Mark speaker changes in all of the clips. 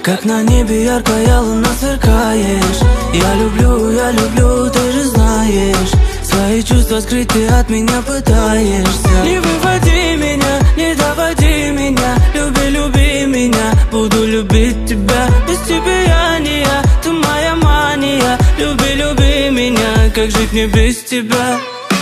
Speaker 1: Как на небе яркая луна сверкаешь. Я люблю, ты же знаешь. Свои чувства скрыты от меня пытаешься. Не выводи меня, не доводи меня. Люби меня, буду любить тебя. Без тебя я не я, ты моя мания. Люби меня, как жить мне без тебя?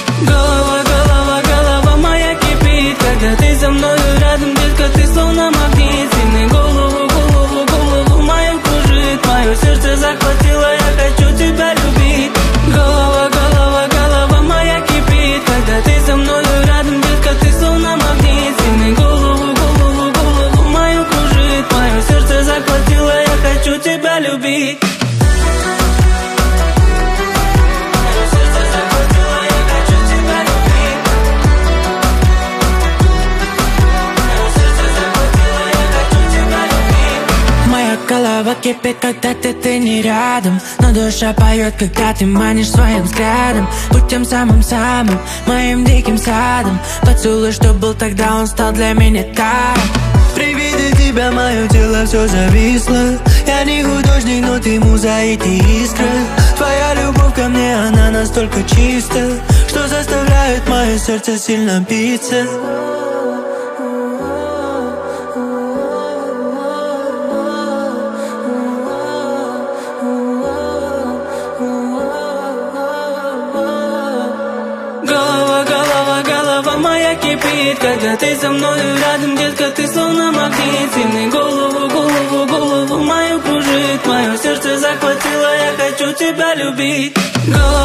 Speaker 1: Голова моя кипит, когда ты со мною рядом, детка, ты словно магнит. Сильный голову мою кружит, мое сердце захватило, я хочу тебя любить. Голова моя кипит, когда ты со мною рядом, детка, ты словно магнит. Сильный голову мою кружит, мое сердце захватило, я хочу тебя любить. Голова кипит, когда ты не рядом. Но душа поет, когда ты манишь своим взглядом. Будь тем самым моим диким садом. Поцелуй, что был тогда, он стал для меня даром. При виде тебя мое тело все зависло. Я не художник, но ты муза и ты искра. Твоя любовь ко мне, она настолько чиста, что заставляет мое сердце сильно биться. Голова моя кипит, когда ты со мною рядом, детка, ты словно магнит. Сильный голову мою кружит, мое сердце захватило, я хочу тебя любить.